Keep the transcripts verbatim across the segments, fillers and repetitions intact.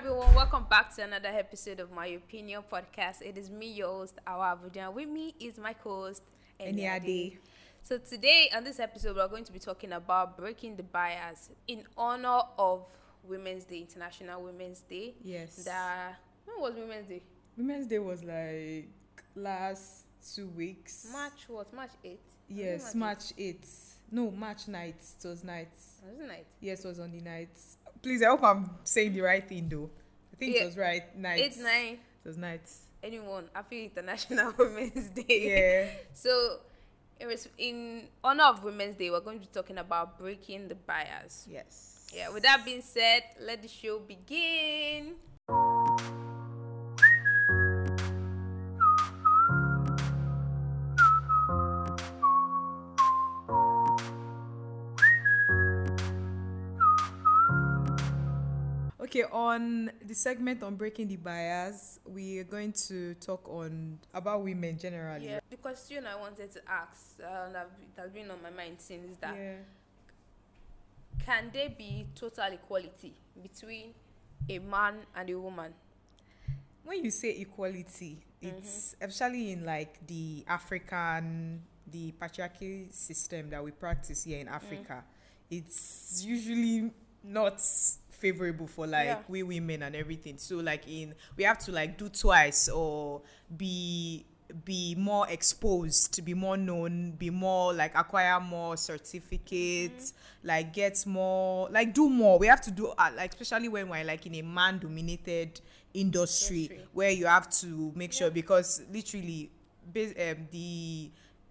everyone, welcome back to another episode of My Opinion Podcast. It is me, your host, Awa Abuja. With me is my co-host, Eniade. So today on this episode, we're going to be talking about breaking the bias in honor of Women's Day, International Women's Day. Yes. The, when was Women's Day? Women's Day was like last two weeks. March what? March eighth? Yes, March eighth. No, March night. It was night. Was it night? Yes, it was on the night. Please, I hope I'm saying the right thing though. I think Yeah. it was right. Night. It's nine. It was night. Anyone, happy International Women's Day. Yeah. So, it was in honor of Women's Day, we're going to be talking about breaking the bias. Yes. Yeah, with that being said, let the show begin. Okay, on the segment on breaking the bias, we are going to talk on about women generally. Yeah, the question I wanted to ask uh, that has been on my mind since is that Yeah. can there be total equality between a man and a woman? When you say equality, it's Mm-hmm. especially in like the African, the patriarchy system that we practice here in Africa, it's usually not favorable for like Yeah. we women and everything. So like in we have to like do twice or be be more exposed, to be more known, be more like acquire more certificates, like get more, like do more. We have to do uh, like especially when we're like in a man dominated industry, Industry. where you have to make sure, because literally bas- um, the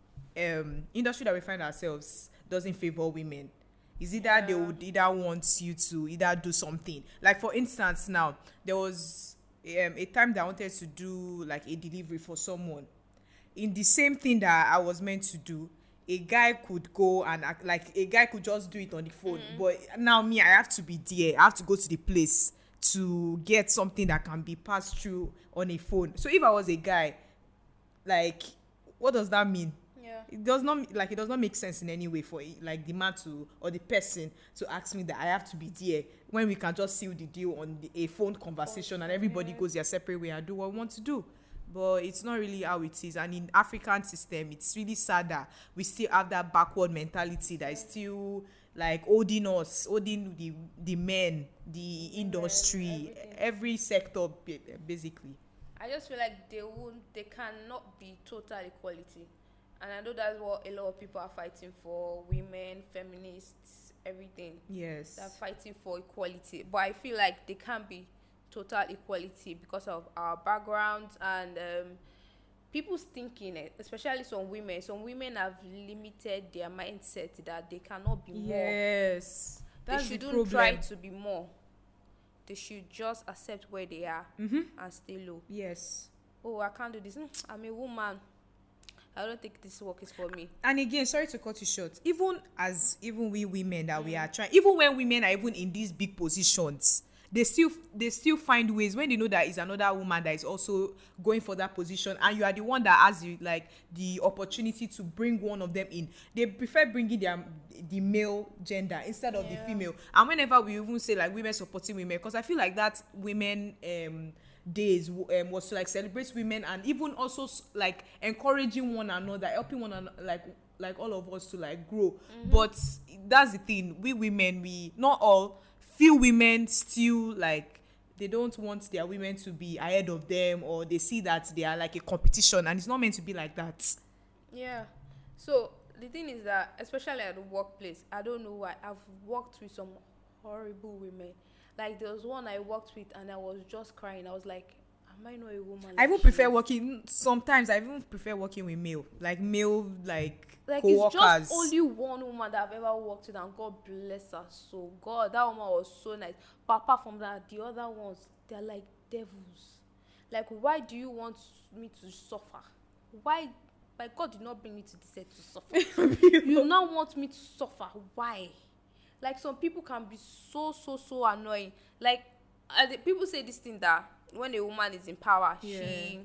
um, industry that we find ourselves doesn't favor women. Is either they Yeah. would either want you to either do something. Like for instance, now there was um, a time that I wanted to do like a delivery for someone. In the same thing that I was meant to do, a guy could go and act, like a guy could just do it on the phone. But now me, I have to be there. I have to go to the place to get something that can be passed through on a phone. So if I was a guy, like, what does that mean? Yeah. It does not like it does not make sense in any way for it, like the man to or the person to ask me that I have to be there when we can just seal the deal on the, a phone conversation and everybody goes their separate way and do what we want to do. But it's not really how it is. And in African system, it's really sad that we still have that backward mentality that is still like holding us, holding the the men, the industry, everything. every sector ba- basically. I just feel like they won't, they cannot be total equality. And I know that's what a lot of people are fighting for, women, feminists, everything. Yes. They're fighting for equality. But I feel like they can't be total equality because of our backgrounds and um, people's thinking, eh, especially some women. Some women have limited their mindset that they cannot be more. Yes. That's They the shouldn't try problem. to be more. They should just accept where they are Mm-hmm. and stay low. Yes. Oh, I can't do this. Mm, I'm a woman. I don't think this work is for me. And again, sorry to cut you short, even as even we women that we are trying, even when women are even in these big positions, they still they still find ways when they know that is another woman that is also going for that position, and you are the one that has you like the opportunity to bring one of them in. They prefer bringing their the male gender instead of Yeah. the female. And whenever we even say like women supporting women, because I feel like that women um days um, was to like celebrate women and even also s- like encouraging one another, helping one another, like like all of us to like grow. But that's the thing, we women, we not all, few women still like they don't want their women to be ahead of them, or they see that they are like a competition, and it's not meant to be like that. Yeah. So the thing is that, especially at the workplace, I don't know why, I've worked with some horrible women. Like there was one I worked with and I was just crying. I was like, am I not a woman? I like even she prefer is? working sometimes I even prefer working with male, like male like, Like it's co-workers. just only one woman that I've ever worked with, and God bless her. So God, that woman was so nice. But apart from that, the other ones, they're like devils. Like, why do you want me to suffer? Why? Like, God did not bring me to this earth to suffer. You now want me to suffer? Why? Like, some people can be so so so annoying. Like, uh, the, people say this thing that when a woman is in power, Yeah. she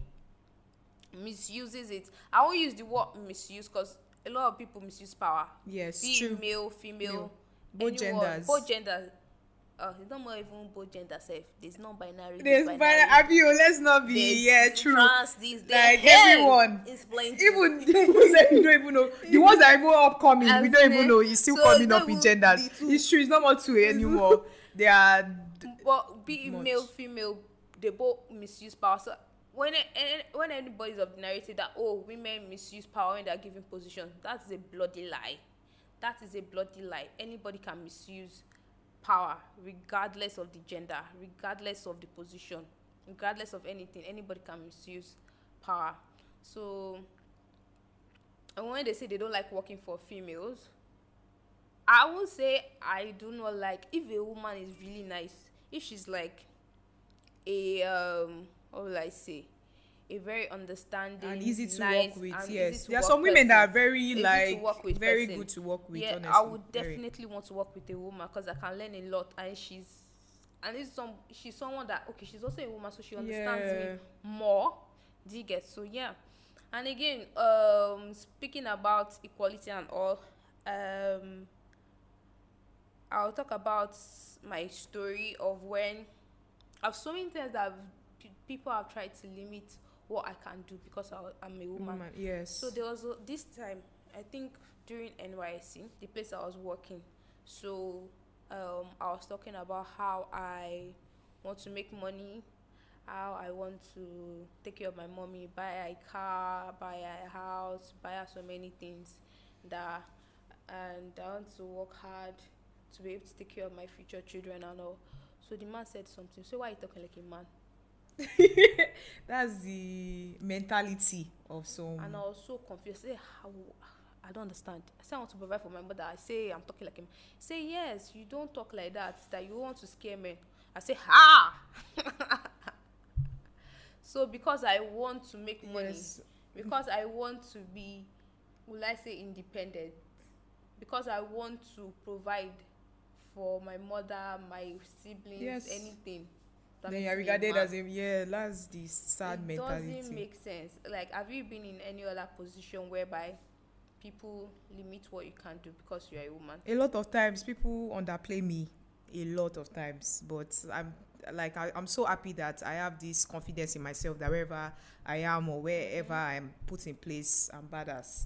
misuses it. I won't use the word misuse because a lot of people misuse power. Yes, Be it true. male, female, Male. Both anyone, genders. both genders. uh, it's not more even both gender self. There's non-binary. There's There's binary. binary. Abio, let's not be. There's Yeah, true. trans. This, Like hell everyone. is plenty. Even the ones that you don't even know, the ones that are even upcoming, I've we don't seen even it. know. It's still So coming they up in will genders. be two. It's true. It's not more two anymore. They are. But be it Much. male, female, they both misuse power. So when it, when anybody's of the narrative that oh women misuse power when they're given position, that's a bloody lie. That is a bloody lie. Anybody can misuse power regardless of the gender, regardless of the position, regardless of anything. Anybody can misuse power. So and when they say they don't like working for females, I would say I do not like if a woman is really nice, if she's like a um what will I say, a very understanding And easy to nice, work with, and yes. easy to There are work some women person, that are very easy to like work with very person. good to work with. Yeah, honestly, I would Very. definitely want to work with a woman because I can learn a lot, and she's and it's some she's someone that okay, she's also a woman, so she understands Yeah. me more. Do you get? So yeah. And again, um, speaking about equality and all, um, I'll talk about my story of when I've so many times that I've, pe- people have tried to limit what I can do because I, I'm a woman. Woman, yes. So there was a, this time, I think during N Y S C, the place I was working. So um, I was talking about how I want to make money, how I want to take care of my mommy, buy a car, buy a house, buy her so many things that, and I want to work hard to be able to take care of my future children and all. So the man said something. So why are you talking like a man? That's the mentality of some. And I was so confused. I say, how? I don't understand. I say I want to provide for my mother. I say I'm talking like him. Say yes, you don't talk like that. That you want to scare me. I say ha. So because I want to make money, Yes. because I want to be, will I say independent, because I want to provide for my mother, my siblings, Yes. anything. that Then makes you're me a regarded man. as a yeah. That's the sad It mentality. doesn't make sense. Like, have you been in any other position whereby people limit what you can do because you're a woman? A lot of times people underplay me. A lot of times, but I'm like I, I'm so happy that I have this confidence in myself that wherever I am or wherever I'm put in place, I'm badass.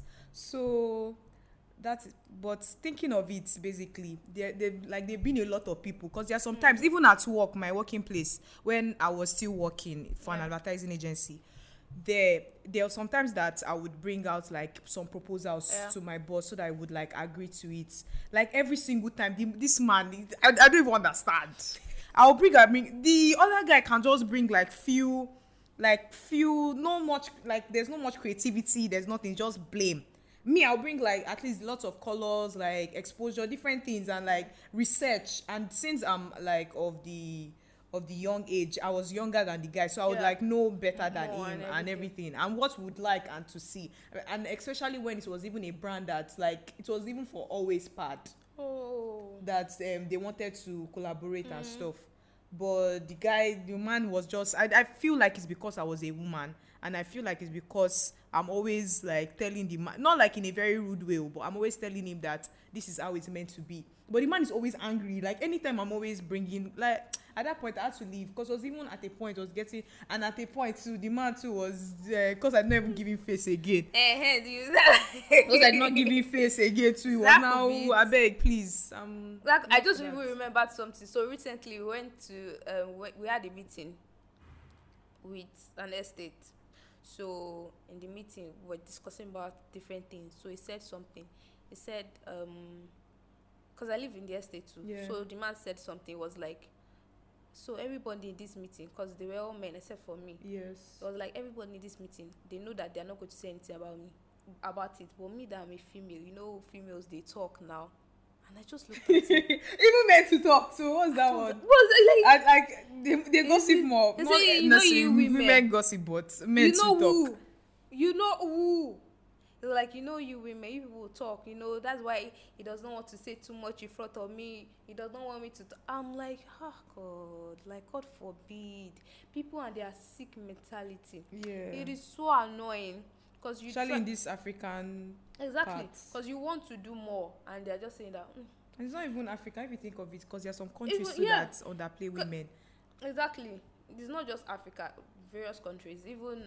So that's but thinking of it basically there there like there've been a lot of people because there are sometimes mm. even at work, my working place, when I was still working for yeah. an advertising agency, there there were sometimes that I would bring out like some proposals yeah. to my boss so that I would like agree to it. Like every single time the, this man I, I don't even understand. I'll bring I mean the other guy can just bring like few like few not much like there's not much creativity, there's nothing, just blame. Me, I'll bring like at least lots of colors, like exposure, different things, and like research. And since I'm like of the of the young age, I was younger than the guy, so I would yeah. like know better than More him and and everything, and what would like and to see, and especially when it was even a brand that like it was even for Always Pad. Oh. That um, they wanted to collaborate mm. and stuff, but the guy, the man was just. I I feel like it's because I was a woman. And I feel like it's because I'm always like telling the man, not like in a very rude way, but I'm always telling him that this is how it's meant to be. But the man is always angry. Like anytime I'm always bringing, like at that point I had to leave because I was even at a point I was getting, and at a point too, the man too was, because uh, I didn't even give him face again. Because I did not give him face again too. He was now, I beg, please. Um, like, I just even remembered something. So recently we went to, um, we, we had a meeting with an estate. So in the meeting we were discussing about different things. So he said something. He said, um, because I live in the estate too. Yeah. So the man said something. Was like, so everybody in this meeting, because they were all men except for me. Yes. It was like everybody in this meeting, they know that they're not going to say anything about me, about it. But me, that I'm a female, you know, females they talk now. And I just looked at him. Even meant to talk to. What's that one? What's like? I, like they, they gossip it, more. Not say, you know you women. women gossip, but men you know to who? talk. You know who? It's like, you know you women, you people talk. You know that's why he does not want to say too much in front of me. He does not want me to. Talk. I'm like, oh God, like God forbid. People and their sick mentality. Yeah. It is so annoying. Because you especially try- in this African exactly because you want to do more and they're just saying that mm, It's not even Africa if you think of it, because there are some countries Even- too yeah. that underplay women. Exactly. It's not just Africa. Various countries, even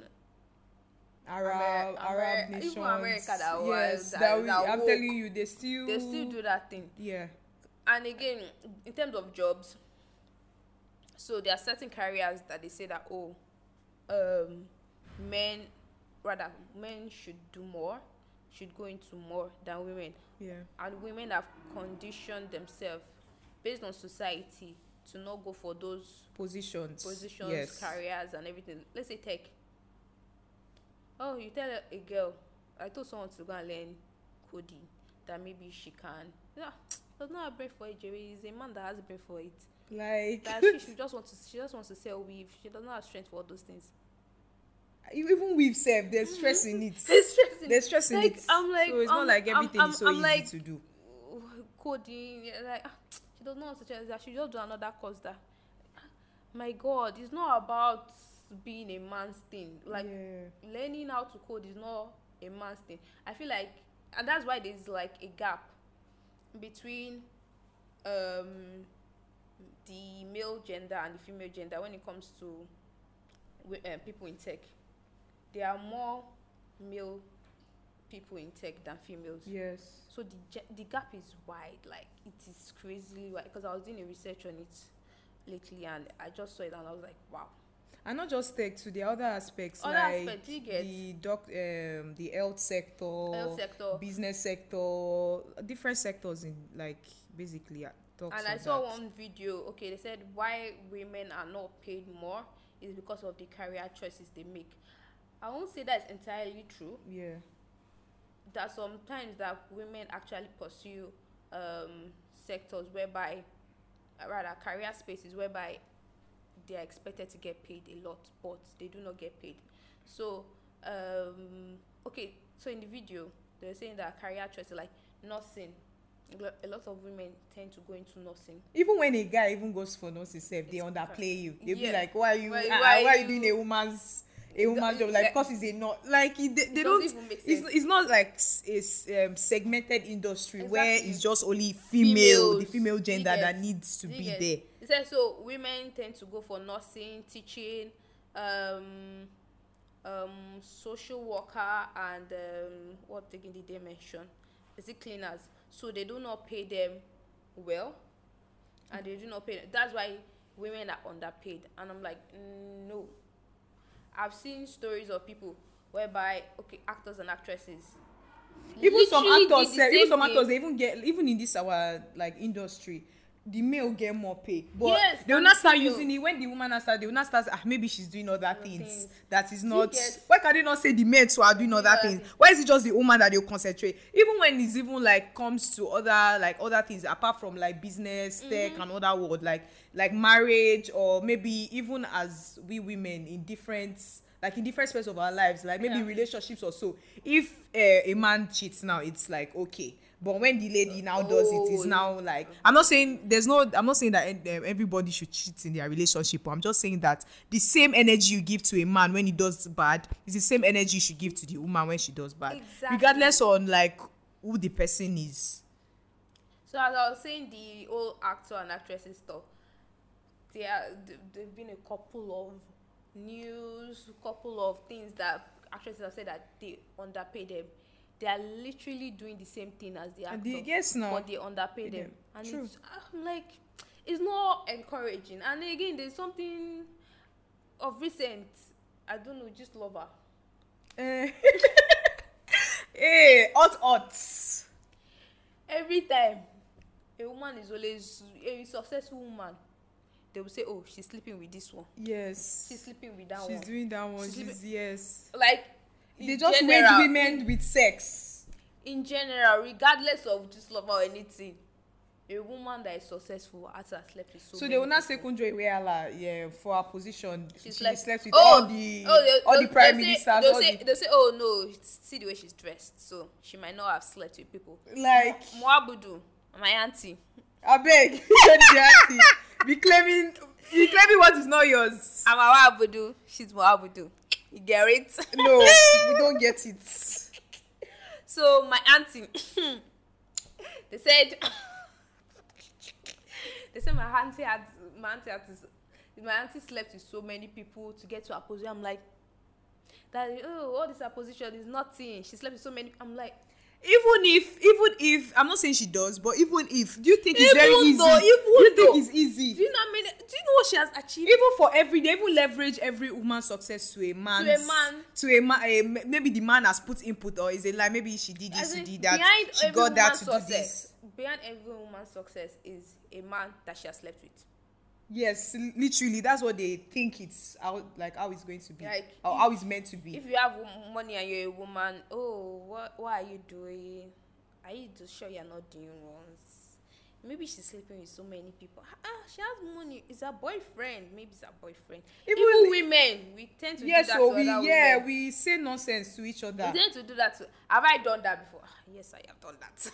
Arab, Amer- Arab Amer- nations. even America that was- yes, that- that we, that I'm woke. telling you, they still they still do that thing. Yeah. And again, in terms of jobs, so there are certain careers that they say that oh, um, men rather men should do more, should go into more than women, Yeah. and women have conditioned themselves based on society to not go for those Positions. positions, Yes. careers, and everything. Let's say tech. Oh, you tell a girl, I told someone to go and learn coding, that maybe she can. Yeah, does not have brain for it, Jerry. Is a man that has brain for it. Like That she, she just wants to, she just wants to sell weave. She does not have strength for all those things. even with self, there's stress in it. There's stress in There's stress in like, it. I'm like, so it's I'm, not like I'm- everything I'm- is so I'm easy like, to do. coding, yeah, like ah, she does not want to change that. She just do another course that. My God, it's not about being a man's thing. Like Yeah. learning how to code is not a man's thing. I feel like, and that's why there's like a gap between um the male gender and the female gender when it comes to uh, people in tech. There are more male people in tech than females. Yes. So the ge- the gap is wide. Like it is crazily wide. Because I was doing a research on it lately, and I just saw it, and I was like, wow. And not just tech, to the other aspects Other like aspects, you get. the doc, um, the health sector, Health sector. business sector, different sectors in like basically uh, talks And I of saw that. one video. Okay, they said why women are not paid more is because of the career choices they make. I won't say that's entirely true. Yeah. That sometimes that women actually pursue um, sectors whereby, uh, rather career spaces whereby they are expected to get paid a lot, but they do not get paid. So, um, okay, so in the video, they were saying that career choices like nursing. A lot of women tend to go into nursing. Even when a guy even goes for nurse himself, they It's underplay you. They'll yeah. be like, "Why are you? Why- ah, why why, are you- you doing a woman's a woman's job? Like, like- because it's a not like it, they, they It don't. doesn't even make It's sense. it's not like s- it's um, segmented industry where Exactly. it's just only female, the Females. female You gender get- that needs to you be get- there. It says so women tend to go for nursing, teaching, um, um, social worker, and um, what again did they mention? Is it cleaners? So they do not pay them well, and they do not pay them. That's why women are underpaid. And I'm like, mm, no. I've seen stories of people whereby okay, actors and actresses. Even some literally did actors, the sef, same even some thing. actors, they even get even in this our like industry. The male get more pay, but Yes, they will than not the start female. using it when the woman has started. They will not start. Ah, maybe she's doing other things. things. That is Do you not. get- Why can they not say the men too are doing other other things? things. Why is it just the woman that they will concentrate? Even when it's even like comes to other like other things apart from like business, tech, Mm-hmm. and other world like like marriage, or maybe even as we women in different like in different spaces of our lives, like maybe Yeah. relationships or so. If uh, a man cheats now, it's like okay. But when the lady now does it, it's Oh, now like I'm not saying there's no I'm not saying that um, everybody should cheat in their relationship, but I'm just saying that the same energy you give to a man when he does bad is the same energy you should give to the woman when she does bad, Exactly. regardless on like who the person is. So as I was saying, the old actor and actresses stuff, there are th- there've been a couple of news, couple of things that actresses have said that they underpay them. They are literally doing the same thing as the actor, And the- yes, no. but they underpay them. them. And True. it's I'm like, it's not encouraging. And again, there's something of recent. I don't know, just love her. Eh. Hey, hot hot. Every time a woman is always a successful woman, they will say, oh, she's sleeping with this one, Yes. she's sleeping with that She's one. doing that one. She's She's, sleeping- yes. Like They in just general, wage women with sex. in general, regardless of just love or anything, a woman that is successful has to have slept with so So many they will not say people. Kunjo Iweala, yeah, for her position. She She slept- slept with Oh, all the oh, they- all they'll- the prime they'll say- ministers. They'll all say, the, they'll say, oh no, see the way she's dressed, so she might not have slept with people. like, Mwabudu, my auntie. I beg, the auntie, be claiming, be claiming what is not yours. I'm Mwabudu. She's Mwabudu. You get it? No, we don't get it. So my auntie, they said, They say my auntie had my auntie had to, my auntie slept with so many people to get to her position. I'm like, that oh, all this her position is nothing. She slept with so many. I'm like, even if even if I'm not saying she does, but even if, do you think it's even very easy? though, even do you though, think it's easy? do you know how many? Do you know what she has achieved? Even for every, they even leverage every woman's success to a man. To a man. To a man. A, maybe the man has put input, or is it like maybe she did this, As she in, did that, behind she every got that woman's to do success, this. Behind every woman's success is a man that she has slept with. Yes, literally, that's what they think it's how, like how it's going to be, Like, or if, how it's meant to be. If you have wo- money and you're a woman, oh, what what are you doing? Are you just sure you're not doing wrongs? Maybe she's sleeping with so many people. Ah, she has money. It's her boyfriend. Maybe it's her boyfriend. Even Even, li- women, we tend to Yes, do that so to we other yeah women. we say nonsense to each other. We tend to do that to. Have I done that before? Ah, yes, I have done that.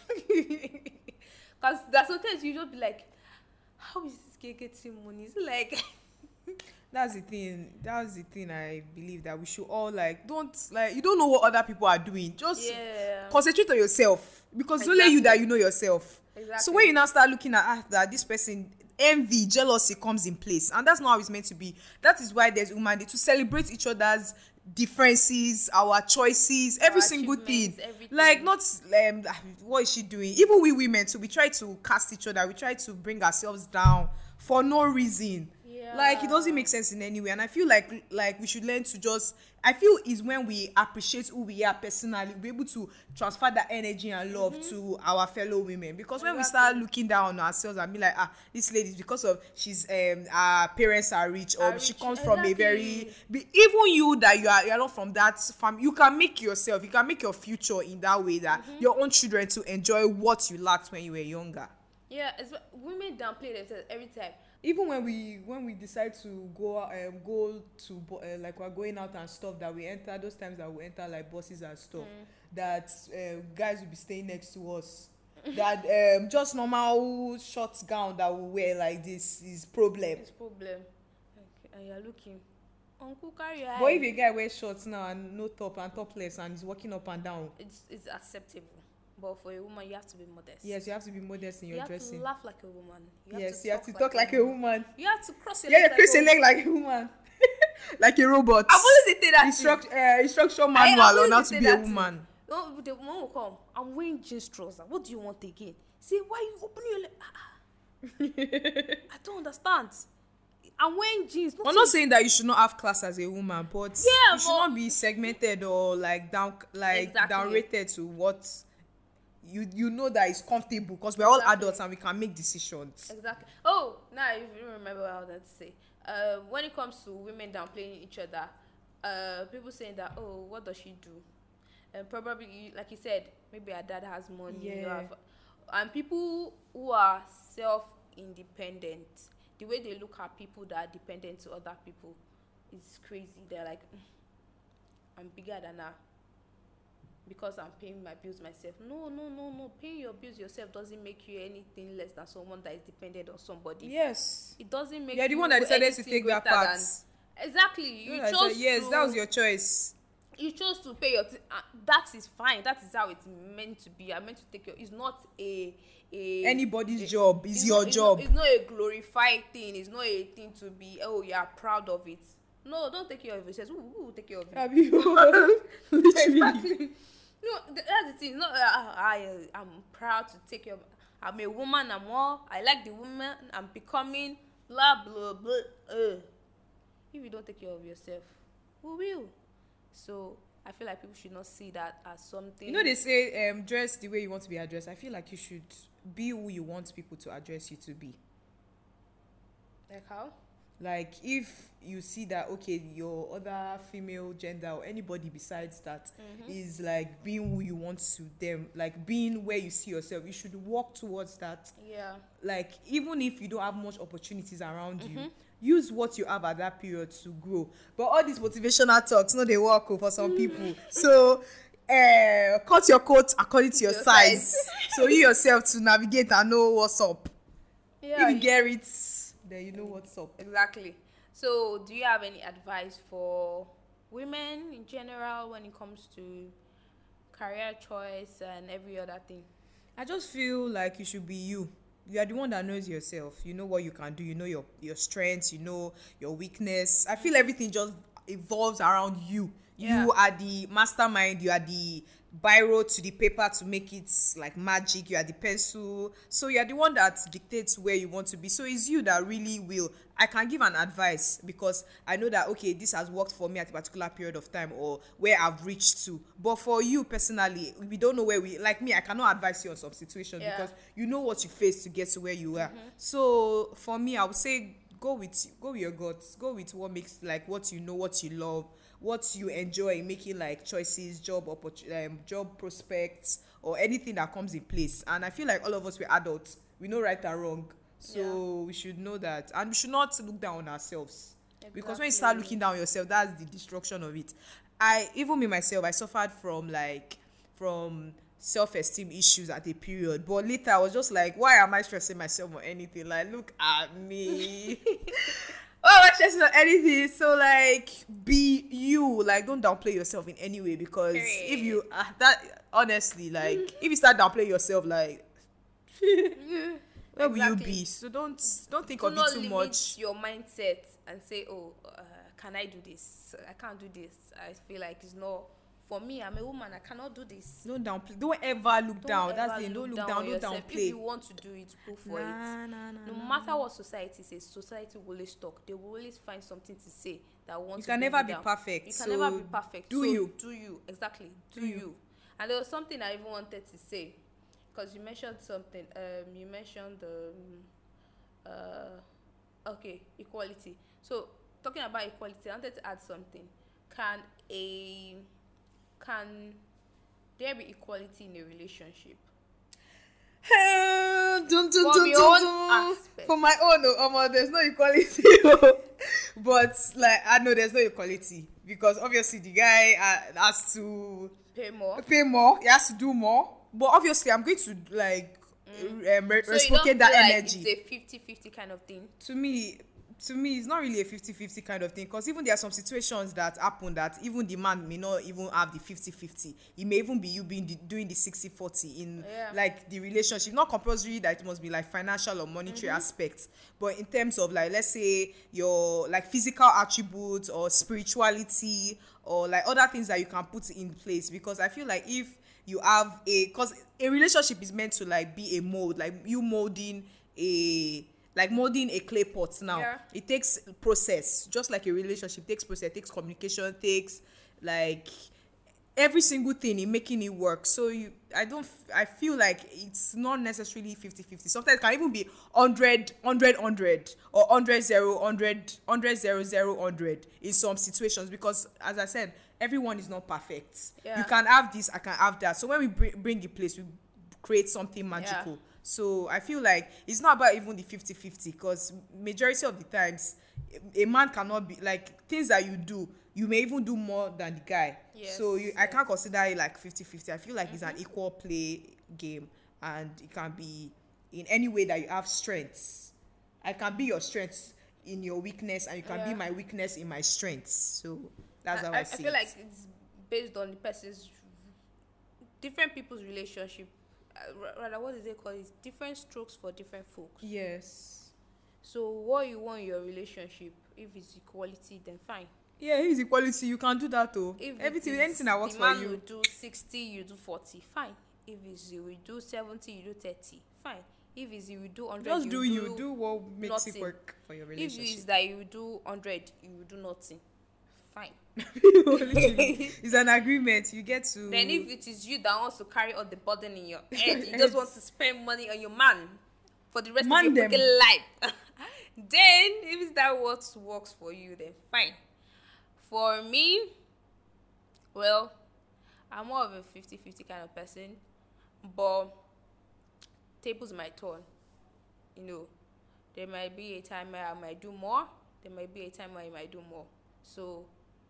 Because there's sometimes you just be like, how is this girl getting money? It's like. That's the thing. That's the thing. I believe that we should all like don't like you don't know what other people are doing. Just Yeah. concentrate on yourself, because it's Exactly. only you that you know yourself. Exactly. So when you now start looking at ah, that this person, envy, jealousy comes in place, and that's not how it's meant to be. That is why there's woman day, to celebrate each other's differences, our choices, every Our single thing. achievements, everything. Like not um, what is she doing? Even we women, so we try to cast each other. We try to bring ourselves down for no reason. Yeah. Like it doesn't make sense in any way, and I feel like like we should learn to just I feel is when we appreciate who we are personally, we're able to transfer that energy and love mm-hmm. to our fellow women. Because when exactly. we start looking down on ourselves and be like, ah, this lady is because of she's um our parents are rich, or are she rich. comes Exactly. from a very be, even you that you are you're not from that family, you can make yourself, you can make your future in that way that mm-hmm. your own children to enjoy what you lacked when you were younger. Yeah, it's, women downplay themselves every time. Even when we when we decide to go um, go to uh, like we're going out and stuff, that we enter those times that we enter like buses and stuff, mm. that uh, guys will be staying next to us. That um, just normal short gown that we wear like this is problem. It's problem. Okay, and you're looking. Uncle, carry your But eye. if a guy wears shorts now and no top and topless and is walking up and down, it's it's acceptable. But for a woman, you have to be modest. Yes, you have to be modest in your you dressing. You have to laugh like a woman. You have yes, to you have to talk like, like a woman. You have to cross your yeah, leg. Yeah, cross your leg like a woman. Like a robot. I've always said that. Instruct, uh, instruction manual on how to be a woman. No, the woman will come. I'm wearing jeans trousers. What do you want again? Say, why you open your leg? I don't understand. I'm wearing jeans. I'm not saying that you should not have class as a woman, but yeah, you should not be segmented or like down, like exactly. downrated to what you you know that is comfortable, because we're all exactly. adults and we can make decisions. Exactly. Oh, now I even remember what I was going to say. Uh, when it comes to women downplaying each other, uh, people saying that, oh, what does she do? And probably, like you said, maybe her dad has money. Yeah. You have, and people who are self-independent, the way they look at people that are dependent to other people is crazy. They're like, I'm bigger than her because I'm paying my bills myself. No, no, no, no. Paying your bills yourself doesn't make you anything less than someone that is dependent on somebody. Yes. It doesn't make You're the you one that decided to take that part. Than, exactly. You yeah, chose yes, to, that was your choice. You chose to pay your... T- uh, that is fine. That is how it's meant to be. I'm meant to take your... It's not a... a anybody's a, job. It's, it's your not, job. It's not, it's not a glorified thing. It's not a thing to be, oh, you are proud of it. No, don't take care of it. It says, who will take care of it? Have you? Exactly. No, that's the thing. Not, uh, I, I'm proud to take care of... I'm a woman. I'm all... I like the woman. I'm becoming... Blah, blah, blah. Uh. If you don't take care of yourself, who will? So I feel like people should not see that as something. You know, they say um, dress the way you want to be addressed. I feel like you should be who you want people to address you to be. Like how? Like if you see that, okay, your other female gender or anybody besides that mm-hmm. is like being who you want to them, like being where you see yourself, you should work towards that. Yeah. Like even if you don't have much opportunities around mm-hmm. you, use what you have at that period to grow. But all these motivational talks, no, they work for some people. So uh, cut your coat according to your, your size. size. So you yourself to navigate and know what's up. Yeah, if you get it, then you know what's up. Exactly. So do you have any advice for women in general when it comes to career choice and every other thing? I just feel like you should be you. You are the one that knows yourself. You know what you can do. You know your your strengths. You know your weakness. I feel everything just evolves around you. Yeah. You are the mastermind. You are the biro to the paper to make it like magic. You are the pencil. So you are the one that dictates where you want to be. So it's you that really will. I can give an advice because I know that, okay, this has worked for me at a particular period of time or where I've reached to. But for you personally, we don't know where we, like me, I cannot advise you on some situations Yeah. because you know what you face to get to where you are. Mm-hmm. So for me, I would say go with go with your guts. Go with what makes, like, what you know, what you love, what you enjoy making, like choices, job opportunity, um, job prospects, or anything that comes in place. And I feel like all of us, we're adults, we know right and wrong, so Yeah. we should know that, and we should not look down on ourselves. Because when you Exactly. start looking down on yourself, that's the destruction of it. I even me myself, I suffered from like from self-esteem issues at a period, but later I was just like, why am I stressing myself on anything? Like, look at me. Why am I stressing on anything? So like, be you. Like, don't downplay yourself in any way, because if you uh, that honestly, like, if you start downplaying yourself, like, where will you Exactly. be? So don't don't think Do of it not too limit much. your mindset and say, oh, uh, can I do this? I can't do this. I feel like it's not for me. I'm a woman. I cannot do this. Don't downplay. Don't ever look Don't down. That's ever the thing. Don't look on down. Don't yourself. downplay. If you want to do it, go for it. Nah, nah, nah, No nah. matter what society says, society will always talk. They will always find something to say that wants. You to can bring never you be down. perfect, You can so never be perfect. do so you. Do you exactly? Do, Do you. you. And there was something I even wanted to say, because you mentioned something. Um, you mentioned um, uh, okay, equality. So talking about equality, I wanted to add something. Can a can there be equality in a relationship? Dun, dun, dun, From your dun, own dun. aspect. For my own, oh, um, there's no equality. But like, I know there's no equality because obviously the guy uh, has to Pay more. pay more. He has to do more. But obviously, I'm going to like mm. um, re- So you don't reciprocate feel that like energy. it's a fifty-fifty kind of thing? To me, to me, it's not really a fifty-fifty kind of thing, because even there are some situations that happen that even the man may not even have the fifty-fifty. It may even be you being the, doing the sixty-forty in Yeah. like the relationship. Not compulsory that it must be like financial or monetary Mm-hmm. aspects, but in terms of like, let's say your like physical attributes or spirituality or like other things that you can put in place. Because I feel like if you have a, because a relationship is meant to like be a mold, like you molding a like molding a clay pot now. Yeah. It takes process, just like a relationship takes process, takes communication, takes like every single thing in making it work. So you, I don't, I feel like it's not necessarily fifty-fifty. Sometimes it can even be one hundred, one hundred, one hundred or one hundred, zero, one hundred, one hundred, zero, zero, one hundred in some situations, because as I said, everyone is not perfect. Yeah. You can have this, I can have that. So when we bring, bring it place, we create something magical. Yeah. So I feel like it's not about even the fifty-fifty, because majority of the times a man cannot be like things that you do, you may even do more than the guy. Yes, So you, I yes. can't consider it like fifty-fifty. I feel like it's an equal play game, and it can be in any way that you have strengths. I can be your strengths in your weakness, and you can be Yeah. my weakness in my strengths. So that's how I, I, I see feel it. like it's based on the person's different people's relationship. Uh, ra- rather, what is it called? It's different strokes for different folks. Yes. So what you want in your relationship, if it's equality, then fine. Yeah, it's equality. You can do that too. If it Everything, is anything that works the for man you. will do sixty, you do forty, fine. If it's you will do seventy, you do thirty, fine. If it's you will do hundred, Just you do will you. Do what makes nothing. it work for your If relationship. it's that you will do hundred, you will do nothing, fine. Literally, it's an agreement. You get to. Then if it is you that wants to carry all the burden in your head, you just want to spend money on your man for the rest Man of your them. fucking life. Then if it's that what works for you, then fine. For me, well, I'm more of a fifty-fifty kind of person, but tables might turn. You know, there might be a time where I might do more. There might be a time where I might do more. So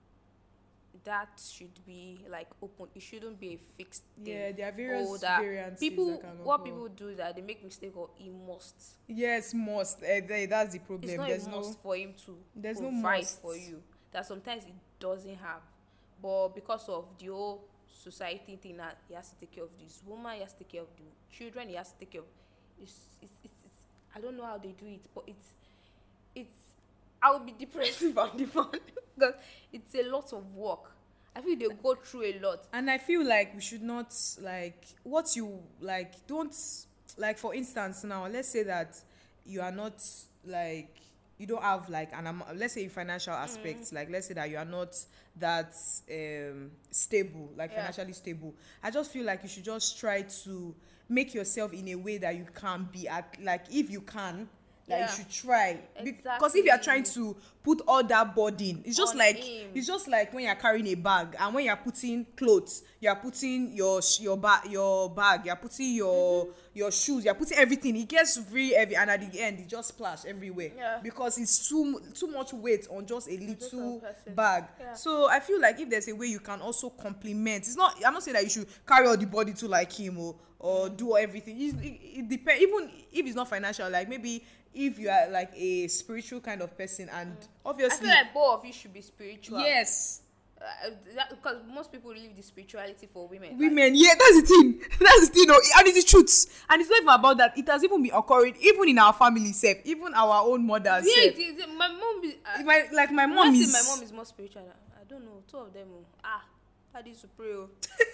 that should be like open. It shouldn't be a fixed thing. Yeah, there are various Oh, that variances people, that can what occur. people do is that they make mistake or he must. Yes, must. Uh, there- that's the problem. It's not There's a no. must for him to there's no provide must. for you. That sometimes it doesn't have, but because of the whole society thing that he has to take care of this woman, he has to take care of the children, he has to take care of. It's it's, it's, I don't know how they do it, but it's it's I would be depressed if I'm the one because it's a lot of work. I feel they go through a lot. And I feel like we should not, like, what you like don't, like, for instance, now let's say that you are not, like, you don't have like an amount, let's say in financial aspects, mm. like let's say that you are not that um stable, like yeah. financially stable. I just feel like you should just try to make yourself in a way that you can be at, like, if you can, like yeah. you should try, exactly. Because if you are trying to put all that burden, it's just On like him. it's just like when you're carrying a bag, and when you're putting clothes, you're putting your sh- your bag your bag you're putting your mm-hmm. your shoes, you're putting everything. It gets very heavy, and at the end it just splash everywhere yeah. because it's too too much weight on just a little just bag. Yeah. So I feel like if there's a way you can also complement, it's not, I'm not saying that you should carry all the body to like him or or do everything. It, it, it depends. Even if it's not financial, like maybe if you are like a spiritual kind of person, and mm. obviously I feel like both of you should be spiritual. Yes. Uh, that, because most people leave the spirituality for women. Women, like, yeah, that's the thing. That's the thing, no, and it's the truth. And it's not even about that. It has even been occurring, even in our family self, even our own mothers. Yeah, self. it, it, my mom is. Uh, my, like my mom is. My mom is more spiritual. I don't know. Two of them. Oh. Ah, that is to pray. Oh.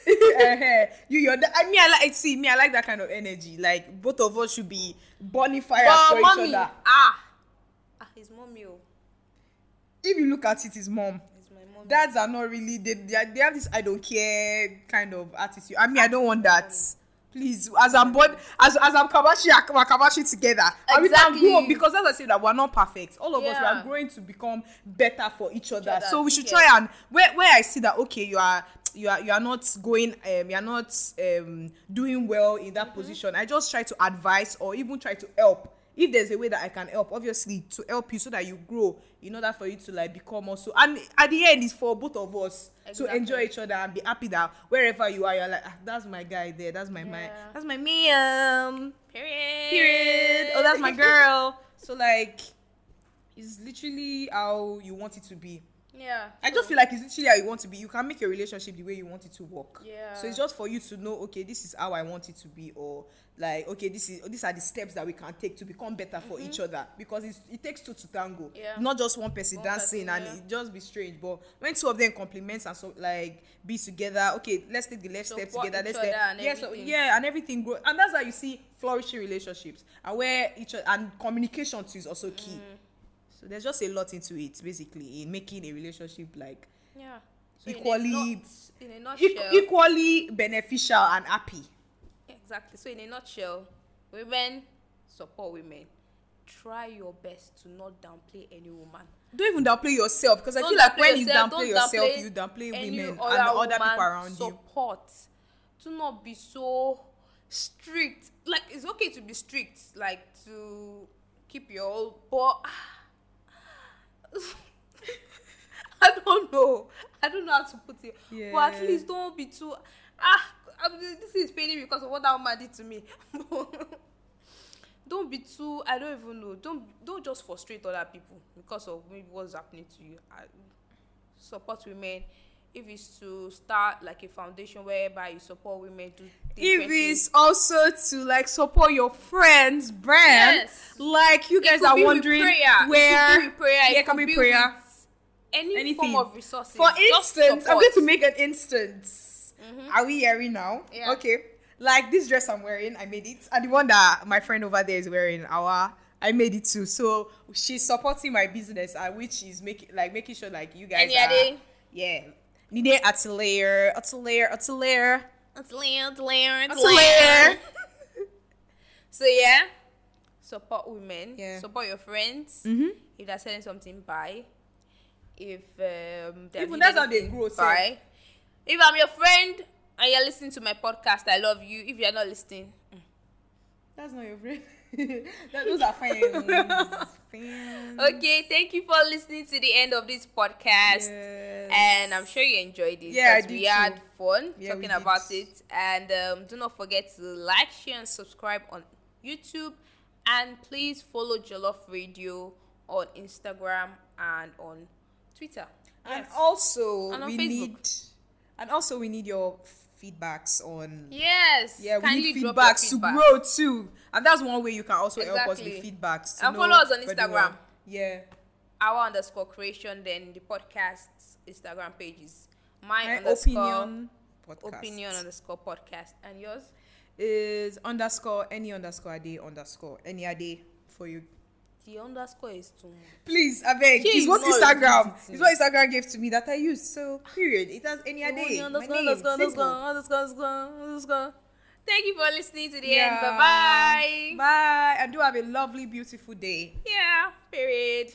you, you're. The, I mean, I like. See, me, I like that kind of energy. Like both of us should be burning fire but for mommy, each other. Ah, ah, his mommy. Oh. If you look at it, his mom. Dads are not really, they, they, are, they have this I don't care kind of attitude. I mean, I don't want that. Please, as I'm born, as as I'm Kabashi, I'm Kabashi together. Exactly. And we can grow, because as I said, that we're not perfect. All of yeah. us, we are growing to become better for each other. Each other. So we should yeah. try and where where I see that okay, you are you are you are not going, um, you are not um doing well in that mm-hmm. position. I just try to advise or even try to help. If there's a way that I can help, obviously, to help you so that you grow, in order for you to like become also, and at the end, it's for both of us exactly. to enjoy each other and be happy that wherever you are, you're like, ah, that's my guy there, that's my yeah. man, that's my man. Period. Period. Oh, that's my girl. So like, it's literally how you want it to be. Yeah. I just feel like it's literally how you want to be. You can make your relationship the way you want it to work. Yeah. So it's just for you to know, okay, this is how I want it to be, or like, okay, this is these are the steps that we can take to become better for mm-hmm. each other, because it's, it takes two to tango. Yeah. Not just one person one dancing person, yeah. and it just be strange. But when two of them complements and so like be together, okay, let's take the left step together. Let's take yeah, so, yeah, and everything grow, and that's how you see flourishing relationships, and where each other, and communication too is also key. Mm. So there's just a lot into it, basically, in making a relationship like yeah. so equally, in a, not, in a nutshell, e- equally beneficial and happy. Exactly. So in a nutshell, women support women. Try your best to not downplay any woman. Don't even downplay yourself, because I feel like when you downplay yourself, you downplay women and other people around you. Support. Do not be so strict. Like, it's okay to be strict, like to keep your old, but I don't know. I don't know how to put it. Yeah. But at least don't be too. Ah, I mean, this is paining me because of what that woman did to me. Don't be too. I don't even know. Don't don't just frustrate other people because of maybe what's happening to you. I, support women. If it's to start like a foundation whereby you support women to. If it's also to like support your friends' brand, yes. like you guys are wondering where, it could be prayer, yeah, it can could be be prayer, any anything. form of resources. For instance, I'm going to make an instance. Mm-hmm. Are we hearing now? Yeah. Okay. Like this dress I'm wearing, I made it, and the one that my friend over there is wearing, our I made it too. So she's supporting my business, and which is making like making sure like you guys and are, yeah. Nide atelier, atelier, atelier, atelier, atelier, atelier. So yeah, support women. Yeah. Support your friends. Mm-hmm. If they're selling something, buy. If um, even that's how they grow. Buy. If I'm your friend and you're listening to my podcast, I love you. If you're not listening, that's not your friend. that, those are fans. fans. Okay, thank you for listening to the end of this podcast. Yes. And I'm sure you enjoyed it. Yeah, I did we too. had fun yeah, talking about it. And um, do not forget to like, share, and subscribe on YouTube. And please follow Jollof Radio on Instagram and on Twitter. And yes. also and on we Facebook. need and also we need your feedbacks on. Yes. Yeah, we kindly need drop your feedbacks to feedback. grow too, and that's one way you can also help us with Exactly. feedbacks. to And know follow us on whether Instagram. we're- Yeah, Our underscore creation, then the podcast's Instagram pages. Mine my underscore opinion podcast opinion underscore podcast. And yours? is underscore any underscore a day underscore any a day for you. The underscore is too much. Please, I beg. She It's what ignores Instagram. it. It's what Instagram gave to me that I use. So period. It has any a Only day. My underscore, name, underscore, simple. underscore, underscore, underscore, underscore. Thank you for listening to the Yeah. end. Bye bye. Bye. And do have a lovely, beautiful day. Yeah. Period.